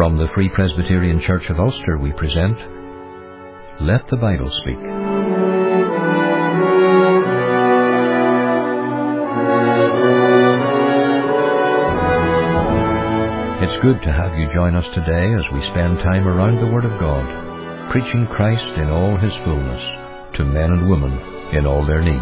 From the Free Presbyterian Church of Ulster we present Let the Bible Speak. It's good to have you join us today as we spend time around the Word of God, preaching Christ in all His fullness to men and women in all their need.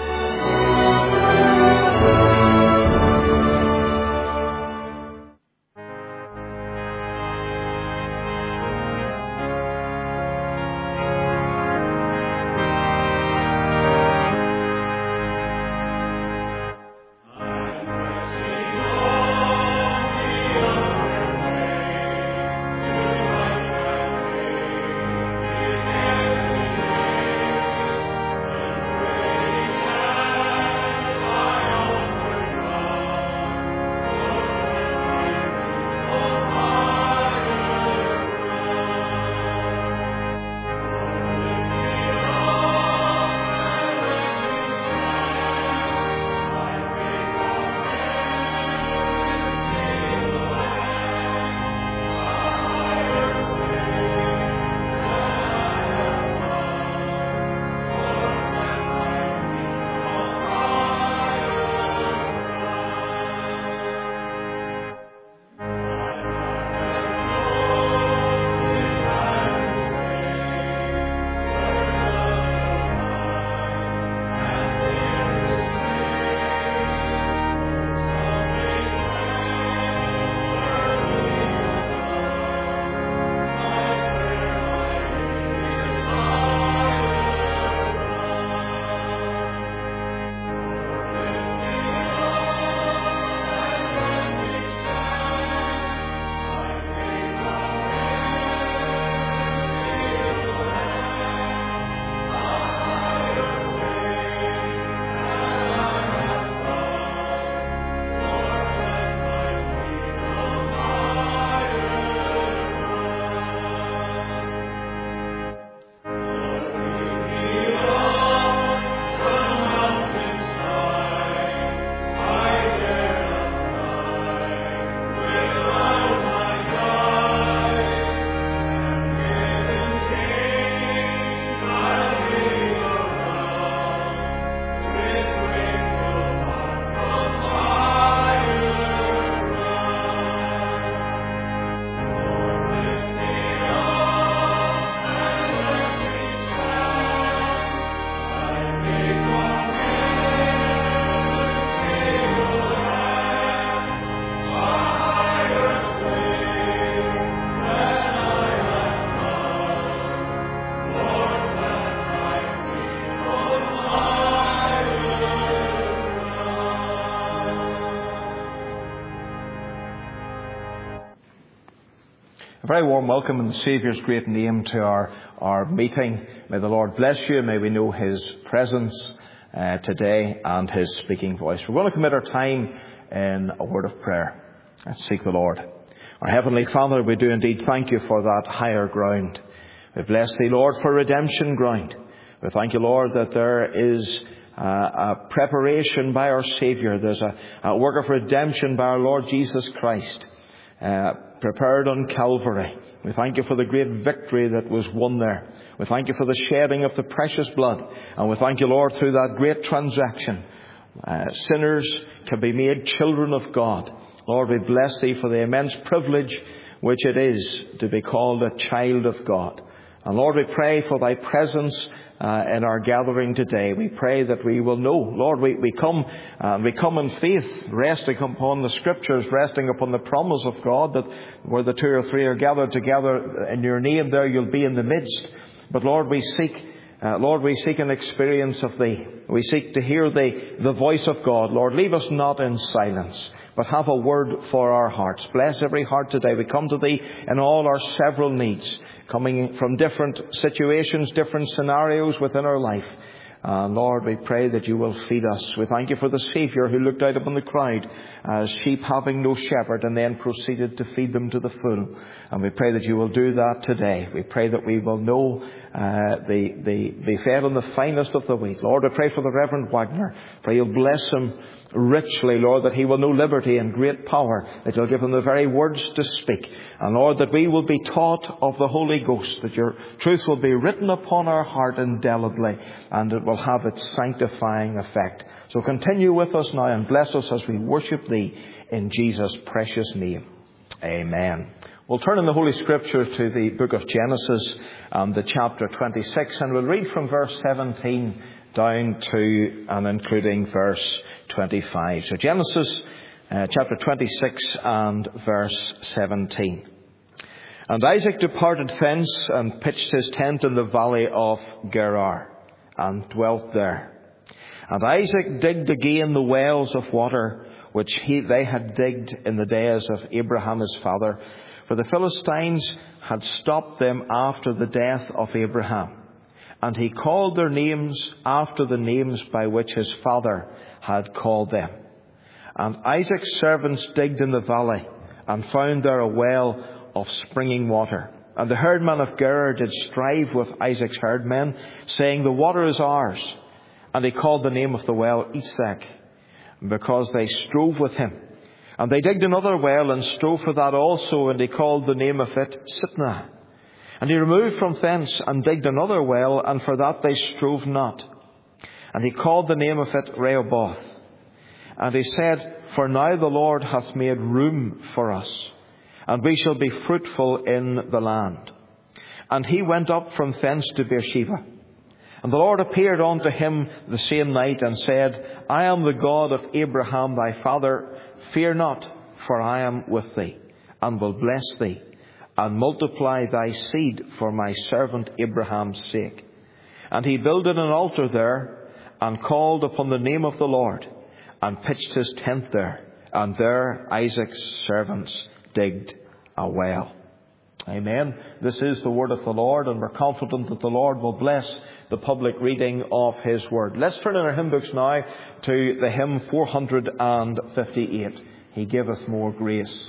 A very warm welcome in the Saviour's great name to our meeting. May the Lord bless you. May we know His presence today and His speaking voice. We're going to commit our time in a word of prayer. Let's seek the Lord. Our Heavenly Father, we do indeed thank you for that higher ground. We bless Thee, Lord, for redemption ground. We thank you, Lord, that there is a preparation by our Saviour. There's a work of redemption by our Lord Jesus Christ. Prepared on Calvary. We thank you for the great victory that was won there. We thank you for the shedding of the precious blood. And we thank you, Lord, through that great transaction, sinners can be made children of God. Lord, we bless Thee for the immense privilege which it is to be called a child of God. And Lord, we pray for Thy presence in our gathering today. We pray that we will know, Lord, we come in faith, resting upon the Scriptures, resting upon the promise of God that where the two or three are gathered together in Your name, there You'll be in the midst. But Lord, we seek an experience of Thee. We seek to hear the voice of God. Lord, leave us not in silence, but have a word for our hearts. Bless every heart today. We come to Thee in all our several needs, coming from different situations, different scenarios within our life. Lord, we pray that You will feed us. We thank You for the Saviour who looked out upon the crowd as sheep having no shepherd and then proceeded to feed them to the full. And we pray that You will do that today. We pray that we will know be fed on the finest of the wheat. Lord, I pray for the Reverend Wagner. Pray you'll bless him richly, Lord, that he will know liberty and great power, that you'll give him the very words to speak. And Lord, that we will be taught of the Holy Ghost, that your truth will be written upon our heart indelibly, and it will have its sanctifying effect. So continue with us now and bless us as we worship thee in Jesus' precious name. Amen. We'll turn in the Holy Scripture to the book of Genesis and the chapter 26, and we'll read from verse 17 down to and including verse 25. So Genesis chapter 26 and verse 17. And Isaac departed thence and pitched his tent in the valley of Gerar and dwelt there. And Isaac digged again the wells of water which they had digged in the days of Abraham his father, for the Philistines had stopped them after the death of Abraham. And he called their names after the names by which his father had called them. And Isaac's servants digged in the valley and found there a well of springing water. And the herdmen of Gerar did strive with Isaac's herdmen, saying, the water is ours. And he called the name of the well Esek, because they strove with him. And they digged another well and strove for that also, and he called the name of it Sitnah. And he removed from thence and digged another well, and for that they strove not. And he called the name of it Rehoboth. And he said, for now the Lord hath made room for us, and we shall be fruitful in the land. And he went up from thence to Beersheba. And the Lord appeared unto him the same night, and said, I am the God of Abraham thy father. Fear not, for I am with thee, and will bless thee, and multiply thy seed for my servant Abraham's sake. And he builded an altar there, and called upon the name of the Lord, and pitched his tent there. And there Isaac's servants digged a well. Amen. This is the word of the Lord, and we're confident that the Lord will bless the public reading of his word. Let's turn in our hymn books now to the hymn 458. He giveth more grace.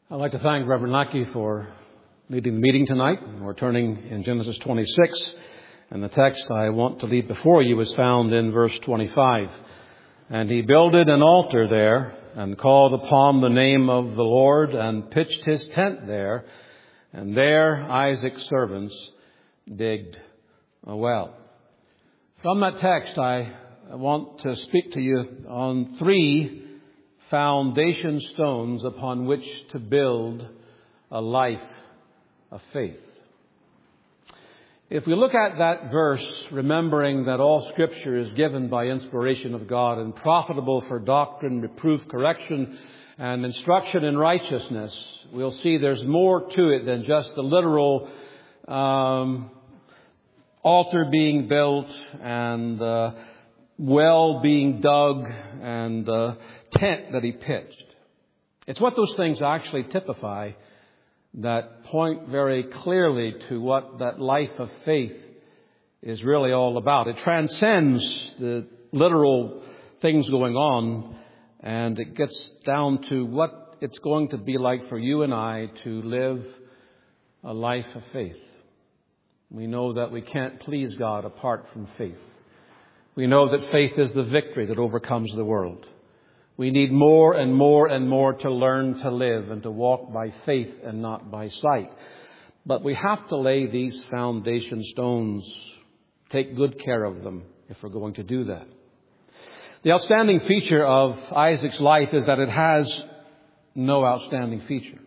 I'd like to thank Reverend Lackey for leading the meeting tonight. We're turning in Genesis 26, and the text I want to leave before you is found in verse 25. And he builded an altar there, and called upon the name of the Lord, and pitched his tent there, and there Isaac's servants digged a well. From that text, I want to speak to you on three foundation stones upon which to build a life of faith. If we look at that verse, remembering that all Scripture is given by inspiration of God and profitable for doctrine, reproof, correction, and instruction in righteousness, we'll see there's more to it than just the literal altar being built and well being dug and tent that he pitched. It's what those things actually typify that point very clearly to what that life of faith is really all about. It transcends the literal things going on, and it gets down to what it's going to be like for you and I to live a life of faith. We know that we can't please God apart from faith. We know that faith is the victory that overcomes the world. We need more and more and more to learn to live and to walk by faith and not by sight. But we have to lay these foundation stones, take good care of them if we're going to do that. The outstanding feature of Isaac's life is that it has no outstanding feature.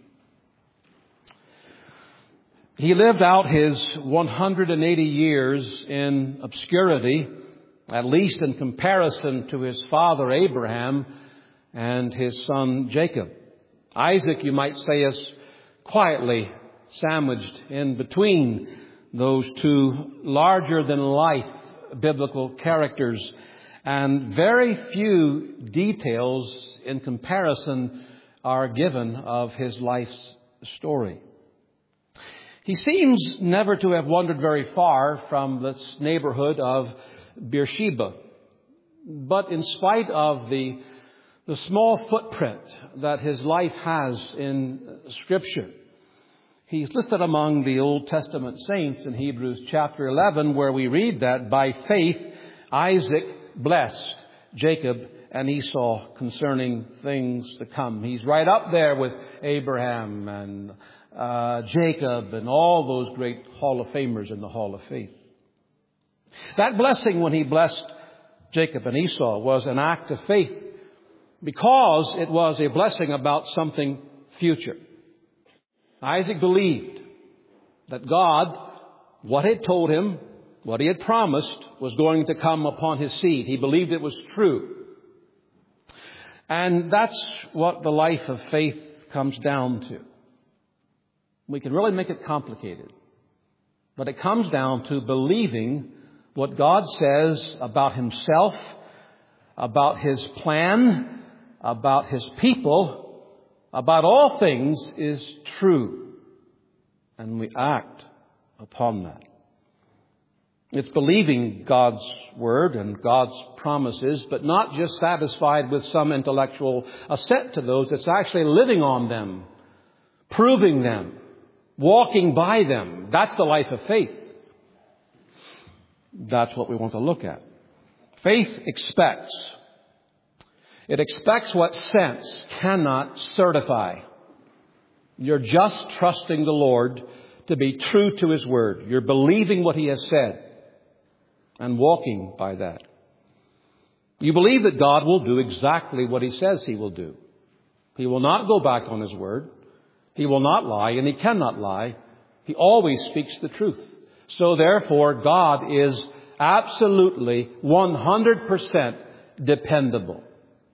He lived out his 180 years in obscurity, at least in comparison to his father Abraham and his son Jacob. Isaac, you might say, is quietly sandwiched in between those two larger-than-life biblical characters, and very few details in comparison are given of his life's story. He seems never to have wandered very far from this neighborhood of Beersheba, but in spite of the small footprint that his life has in Scripture, he's listed among the Old Testament saints in Hebrews chapter 11, where we read that by faith Isaac blessed Jacob and Esau concerning things to come. He's right up there with Abraham and Jacob and all those great Hall of Famers in the Hall of Faith. That blessing when he blessed Jacob and Esau was an act of faith, because it was a blessing about something future. Isaac believed that God, what he had told him, what he had promised, was going to come upon his seed. He believed it was true. And that's what the life of faith comes down to. We can really make it complicated, but it comes down to believing what God says about himself, about his plan, about his people, about all things is true. And we act upon that. It's believing God's word and God's promises, but not just satisfied with some intellectual assent to those. It's actually living on them, proving them, walking by them. That's the life of faith. That's what we want to look at. Faith expects. It expects what sense cannot certify. You're just trusting the Lord to be true to his word. You're believing what he has said and walking by that. You believe that God will do exactly what he says he will do. He will not go back on his word. He will not lie, and he cannot lie. He always speaks the truth. So therefore, God is absolutely 100% dependable.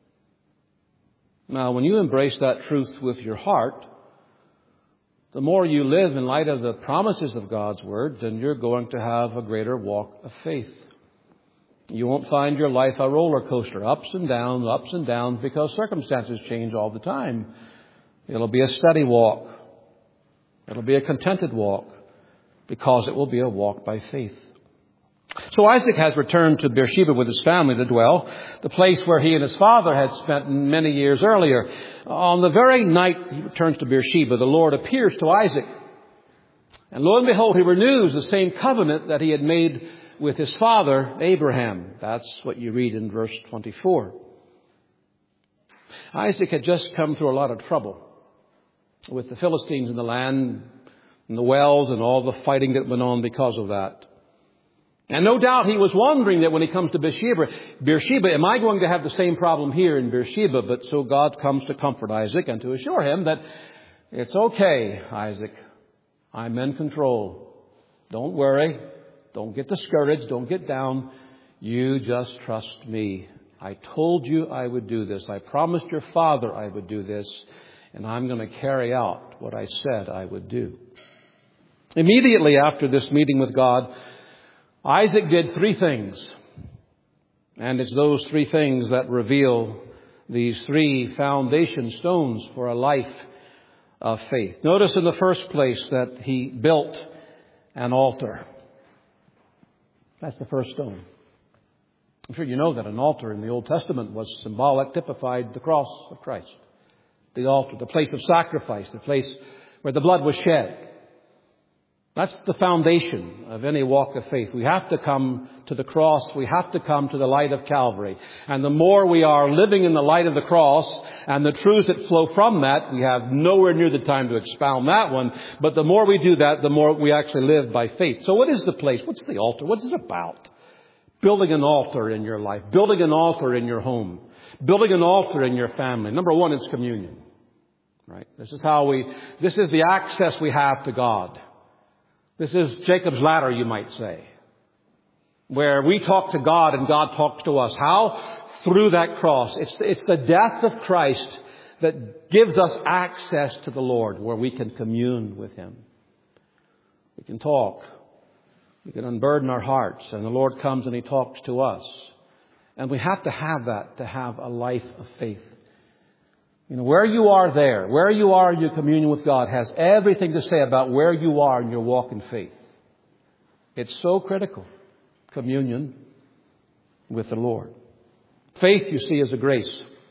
Now, when you embrace that truth with your heart, the more you live in light of the promises of God's word, then you're going to have a greater walk of faith. You won't find your life a roller coaster, ups and down, because circumstances change all the time. It'll be a steady walk. It'll be a contented walk, because it will be a walk by faith. So Isaac has returned to Beersheba with his family to dwell, the place where he and his father had spent many years earlier. On the very night he returns to Beersheba, the Lord appears to Isaac. And lo and behold, he renews the same covenant that he had made with his father, Abraham. That's what you read in verse 24. Isaac had just come through a lot of trouble with the Philistines in the land, and the wells, and all the fighting that went on because of that. And no doubt he was wondering that when he comes to Beersheba, am I going to have the same problem here in Beersheba? But so God comes to comfort Isaac and to assure him that it's okay, Isaac. I'm in control. Don't worry. Don't get discouraged. Don't get down. You just trust me. I told you I would do this. I promised your father I would do this. And I'm going to carry out what I said I would do. Immediately after this meeting with God, Isaac did three things. And it's those three things that reveal these three foundation stones for a life of faith. Notice in the first place that he built an altar. That's the first stone. I'm sure you know that an altar in the Old Testament was symbolic, typified the cross of Christ. The altar, the place of sacrifice, the place where the blood was shed. That's the foundation of any walk of faith. We have to come to the cross. We have to come to the light of Calvary. And the more we are living in the light of the cross and the truths that flow from that, we have nowhere near the time to expound that one. But the more we do that, the more we actually live by faith. So what is the place? What's the altar? What's it about? Building an altar in your life. Building an altar in your home. Building an altar in your family. Number one is communion. Right? This is the access we have to God. This is Jacob's ladder, you might say, where we talk to God and God talks to us. How? Through that cross. It's the death of Christ that gives us access to the Lord, where we can commune with Him. We can talk. We can unburden our hearts, and the Lord comes and He talks to us. And we have to have that to have a life of faith. You know, where you are there, where you are in your communion with God has everything to say about where you are in your walk in faith. It's so critical. Communion with the Lord. Faith, you see, is a grace.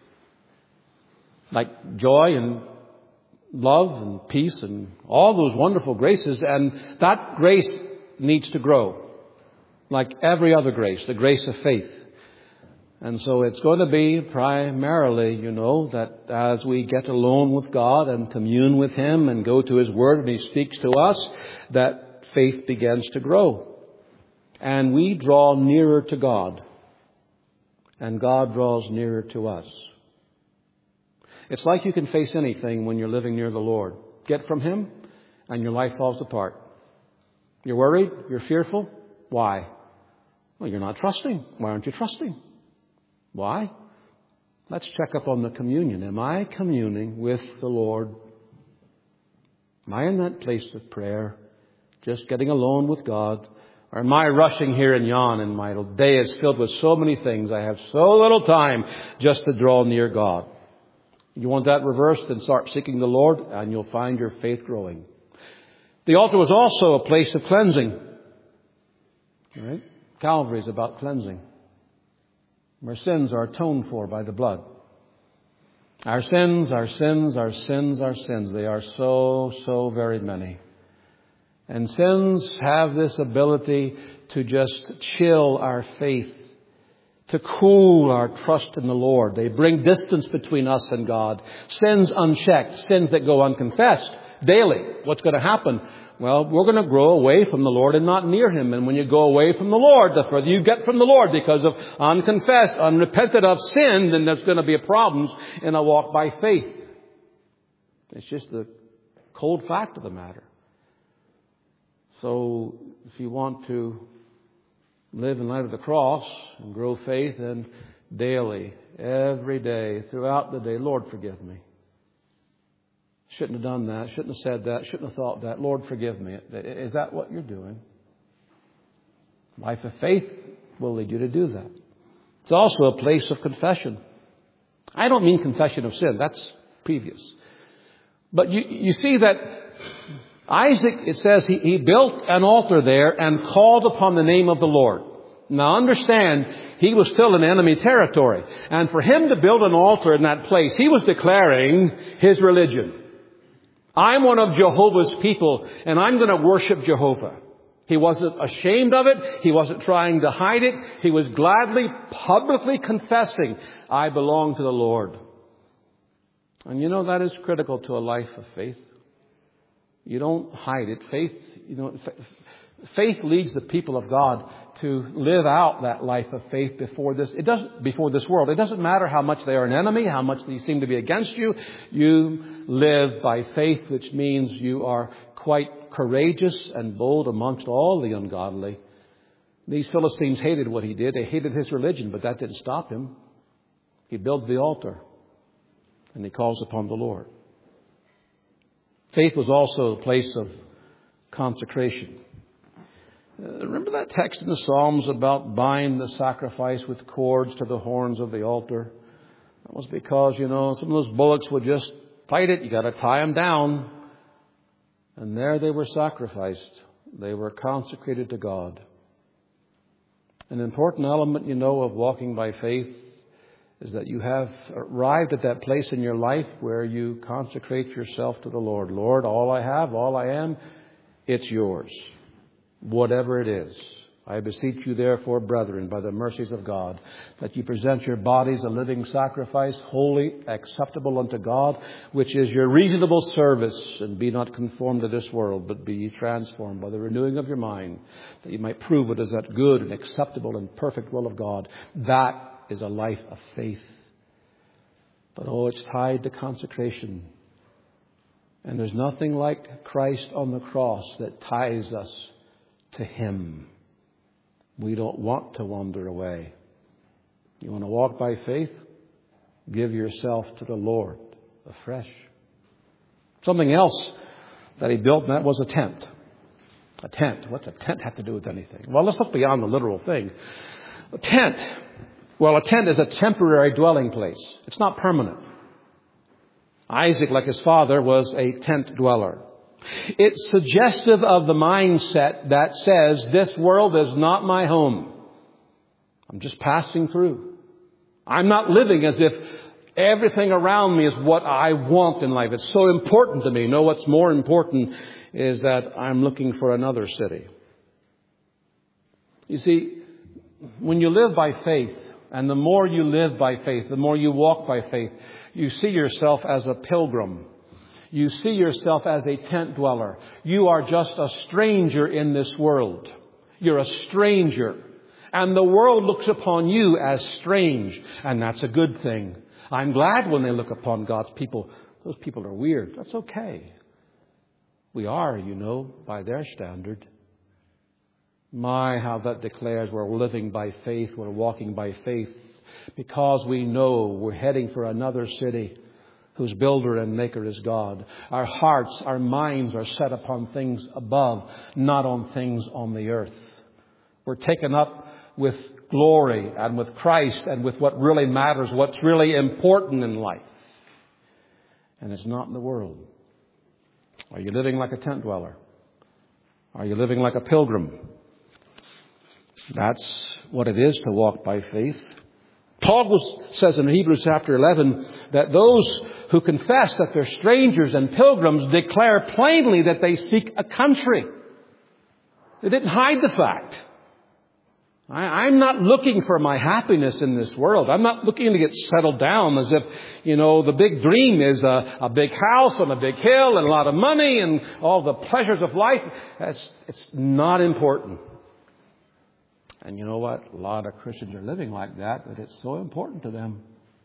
Like joy and love and peace and all those wonderful graces. And that grace needs to grow. Like every other grace, the grace of faith. And so it's going to be primarily, you know, that as we get alone with God and commune with Him and go to His Word and He speaks to us, that faith begins to grow. And we draw nearer to God. And God draws nearer to us. It's like you can face anything when you're living near the Lord. Get from Him and your life falls apart. You're worried? You're fearful? Why? Well, you're not trusting. Why aren't you trusting? Why? Let's check up on the communion. Am I communing with the Lord? Am I in that place of prayer, just getting alone with God? Or am I rushing here and yon and my day is filled with so many things, I have so little time just to draw near God? You want that reversed? Then start seeking the Lord and you'll find your faith growing. The altar was also a place of cleansing. Right? Calvary is about cleansing. Where sins are atoned for by the blood. Our sins, our sins, our sins, our sins. They are so very many. And sins have this ability to just chill our faith, to cool our trust in the Lord. They bring distance between us and God. Sins unchecked, sins that go unconfessed daily. What's going to happen? Well, we're going to grow away from the Lord and not near Him. And when you go away from the Lord, the further you get from the Lord because of unconfessed, unrepented of sin, then there's going to be problems in a walk by faith. It's just the cold fact of the matter. So if you want to live in light of the cross and grow faith, then daily, every day, throughout the day, Lord, forgive me. Shouldn't have done that. Shouldn't have said that. Shouldn't have thought that. Lord, forgive me. Is that what you're doing? Life of faith will lead you to do that. It's also a place of confession. I don't mean confession of sin. That's previous. But you see that Isaac, it says, he built an altar there and called upon the name of the Lord. Now understand, he was still in enemy territory. And for him to build an altar in that place, he was declaring his religion. I'm one of Jehovah's people, and I'm going to worship Jehovah. He wasn't ashamed of it. He wasn't trying to hide it. He was gladly, publicly confessing, I belong to the Lord. And you know, that is critical to a life of faith. You don't hide it. Faith leads the people of God to live out that life of faith before this world. It doesn't matter how much they are an enemy, how much they seem to be against you. You live by faith, which means you are quite courageous and bold amongst all the ungodly. These Philistines hated what he did. They hated his religion, but that didn't stop him. He builds the altar and he calls upon the Lord. Faith was also a place of consecration. Remember that text in the Psalms about bind the sacrifice with cords to the horns of the altar? That was because, some of those bullocks would just fight it. You got to tie them down. And there they were sacrificed. They were consecrated to God. An important element, of walking by faith is that you have arrived at that place in your life where you consecrate yourself to the Lord. Lord, all I have, all I am, it's yours. Whatever it is. I beseech you therefore, brethren, by the mercies of God, that you present your bodies a living sacrifice, holy, acceptable unto God, which is your reasonable service. And be not conformed to this world, but be ye transformed by the renewing of your mind, that you might prove what is that good and acceptable and perfect will of God. That is a life of faith. But it's tied to consecration. And there's nothing like Christ on the cross that ties us to Him. We don't want to wander away. You want to walk by faith? Give yourself to the Lord afresh. Something else that he built, and that was a tent. A tent. What's a tent have to do with anything? Well, let's look beyond the literal thing. A tent. Well, a tent is a temporary dwelling place. It's not permanent. Isaac, like his father, was a tent dweller. It's suggestive of the mindset that says, this world is not my home. I'm just passing through. I'm not living as if everything around me is what I want in life. It's so important to me. No, what's more important is that I'm looking for another city. You see, when you live by faith, and the more you live by faith, the more you walk by faith, you see yourself as a pilgrim. You see yourself as a tent dweller. You are just a stranger in this world. You're a stranger. And the world looks upon you as strange. And that's a good thing. I'm glad when they look upon God's people. Those people are weird. That's okay. We are, by their standard. My, how that declares we're living by faith. We're walking by faith. Because we know we're heading for another city whose builder and maker is God. Our hearts, our minds are set upon things above, not on things on the earth. We're taken up with glory and with Christ and with what really matters, what's really important in life. And it's not in the world. Are you living like a tent dweller? Are you living like a pilgrim? That's what it is to walk by faith. Paul says in Hebrews chapter 11 that those who confess that they're strangers and pilgrims declare plainly that they seek a country. They didn't hide the fact. I'm not looking for my happiness in this world. I'm not looking to get settled down as if, the big dream is a big house on a big hill and a lot of money and all the pleasures of life. It's not important. And you know what? A lot of Christians are living like that it's so important to them.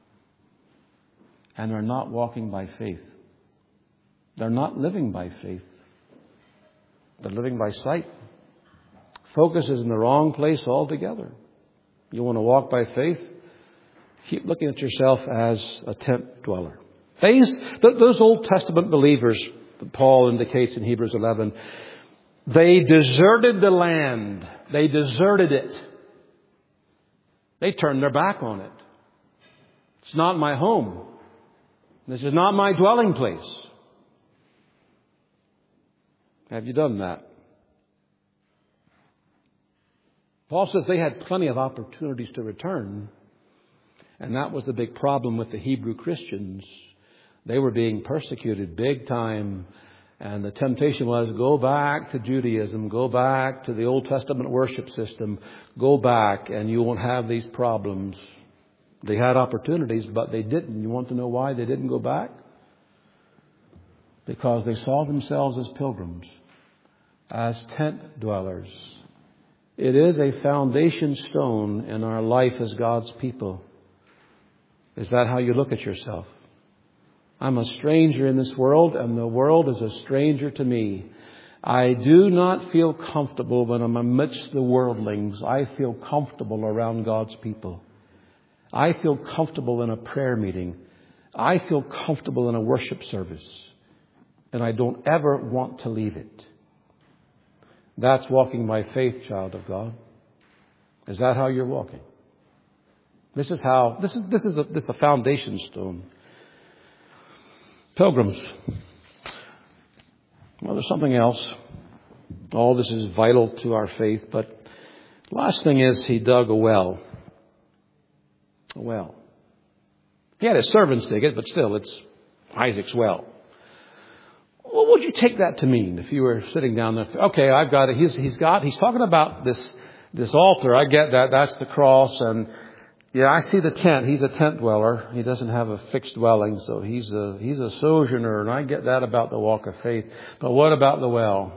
And they're not walking by faith. They're not living by faith. They're living by sight. Focus is in the wrong place altogether. You want to walk by faith? Keep looking at yourself as a tent dweller. Those Old Testament believers that Paul indicates in Hebrews 11, they deserted the land. They deserted it. They turned their back on it. It's not my home. This is not my dwelling place. Have you done that? Paul says they had plenty of opportunities to return. And that was the big problem with the Hebrew Christians. They were being persecuted big time. And the temptation was, go back to Judaism, go back to the Old Testament worship system, go back and you won't have these problems. They had opportunities, but they didn't. You want to know why they didn't go back? Because they saw themselves as pilgrims, as tent dwellers. It is a foundation stone in our life as God's people. Is that how you look at yourself? I'm a stranger in this world, and the world is a stranger to me. I do not feel comfortable when I'm amidst the worldlings. I feel comfortable around God's people. I feel comfortable in a prayer meeting. I feel comfortable in a worship service. And I don't ever want to leave it. That's walking by faith, child of God. Is that how you're walking? This is the foundation stone. Pilgrims. Well, there's something else. All this is vital to our faith, but the last thing is he dug a well. A well. He had his servants dig it, but still, it's Isaac's well. What would you take that to mean if you were sitting down there? Okay, I've got it. He's talking about this altar. I get that. That's the cross. And yeah, I see the tent. He's a tent dweller. He doesn't have a fixed dwelling, so he's a sojourner. And I get that about the walk of faith. But what about the well?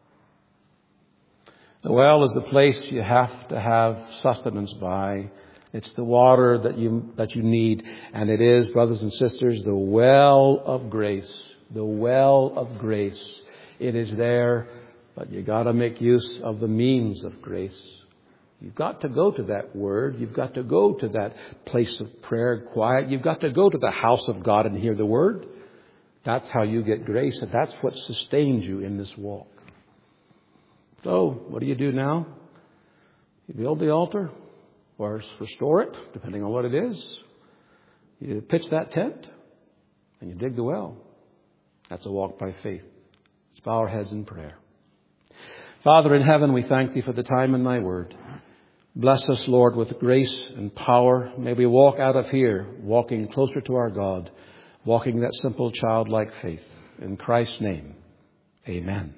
The well is the place you have to have sustenance by. It's the water that you need. And it is, brothers and sisters, the well of grace. The well of grace. It is there, but you got to make use of the means of grace. You've got to go to that word. You've got to go to that place of prayer and quiet. You've got to go to the house of God and hear the word. That's how you get grace, and that's what sustains you in this walk. So, what do you do now? You build the altar or restore it, depending on what it is. You pitch that tent and you dig the well. That's a walk by faith. Let's bow our heads in prayer. Father in heaven, we thank Thee for the time in Thy word. Bless us, Lord, with grace and power. May we walk out of here, walking closer to our God, walking that simple childlike faith. In Christ's name, amen.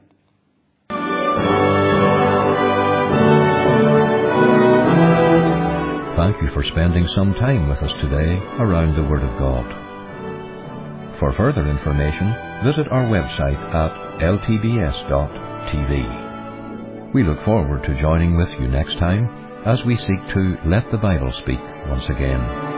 Thank you for spending some time with us today around the Word of God. For further information, visit our website at ltbs.tv. We look forward to joining with you next time as we seek to let the Bible speak once again.